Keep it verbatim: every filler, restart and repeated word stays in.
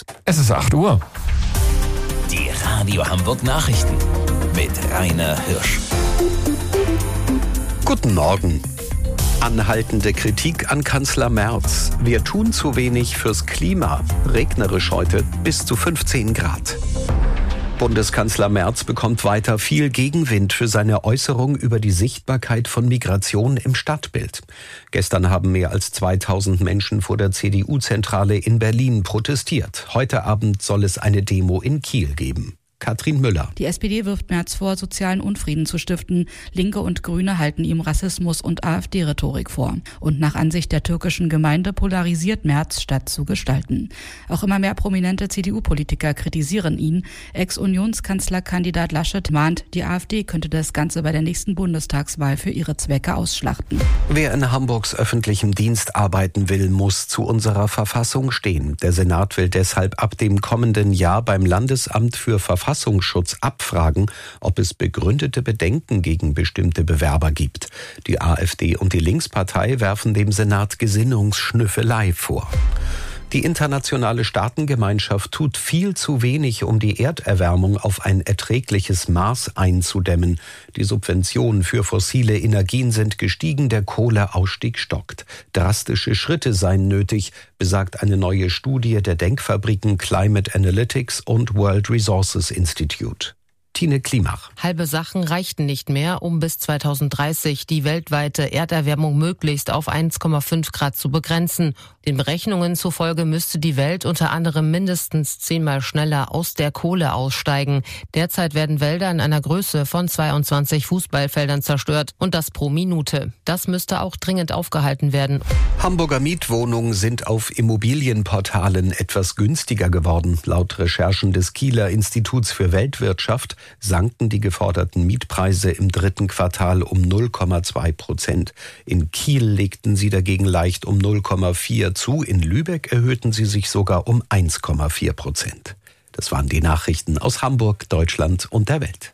Es ist acht Uhr. Die Radio Hamburg Nachrichten mit Rainer Hirsch. Guten Morgen. Anhaltende Kritik an Kanzler Merz. Wir tun zu wenig fürs Klima. Regnerisch heute bis zu fünfzehn Grad. Bundeskanzler Merz bekommt weiter viel Gegenwind für seine Äußerung über die Sichtbarkeit von Migration im Stadtbild. Gestern haben mehr als zweitausend Menschen vor der C D U-Zentrale in Berlin protestiert. Heute Abend soll es eine Demo in Kiel geben. Katrin Müller. Die S P D wirft Merz vor, sozialen Unfrieden zu stiften. Linke und Grüne halten ihm Rassismus und AfD-Rhetorik vor. Und nach Ansicht der türkischen Gemeinde polarisiert Merz, statt zu gestalten. Auch immer mehr prominente C D U-Politiker kritisieren ihn. Ex-Unionskanzlerkandidat Laschet mahnt, die AfD könnte das Ganze bei der nächsten Bundestagswahl für ihre Zwecke ausschlachten. Wer in Hamburgs öffentlichem Dienst arbeiten will, muss zu unserer Verfassung stehen. Der Senat will deshalb ab dem kommenden Jahr beim Landesamt für Verfassungsschutz Verfassungsschutz abfragen, ob es begründete Bedenken gegen bestimmte Bewerber gibt. Die AfD und die Linkspartei werfen dem Senat Gesinnungsschnüffelei vor. Die internationale Staatengemeinschaft tut viel zu wenig, um die Erderwärmung auf ein erträgliches Maß einzudämmen. Die Subventionen für fossile Energien sind gestiegen, der Kohleausstieg stockt. Drastische Schritte seien nötig, besagt eine neue Studie der Denkfabriken Climate Analytics und World Resources Institute. Tine Klimach. Halbe Sachen reichten nicht mehr, um bis zweitausenddreißig die weltweite Erderwärmung möglichst auf eins Komma fünf Grad zu begrenzen. Den Berechnungen zufolge müsste die Welt unter anderem mindestens zehnmal schneller aus der Kohle aussteigen. Derzeit werden Wälder in einer Größe von zweiundzwanzig Fußballfeldern zerstört und das pro Minute. Das müsste auch dringend aufgehalten werden. Hamburger Mietwohnungen sind auf Immobilienportalen etwas günstiger geworden. Laut Recherchen des Kieler Instituts für Weltwirtschaft sanken die geforderten Mietpreise im dritten Quartal um null Komma zwei Prozent. In Kiel legten sie dagegen leicht um null Komma vier zu. In Lübeck erhöhten sie sich sogar um eins Komma vier Prozent. Das waren die Nachrichten aus Hamburg, Deutschland und der Welt.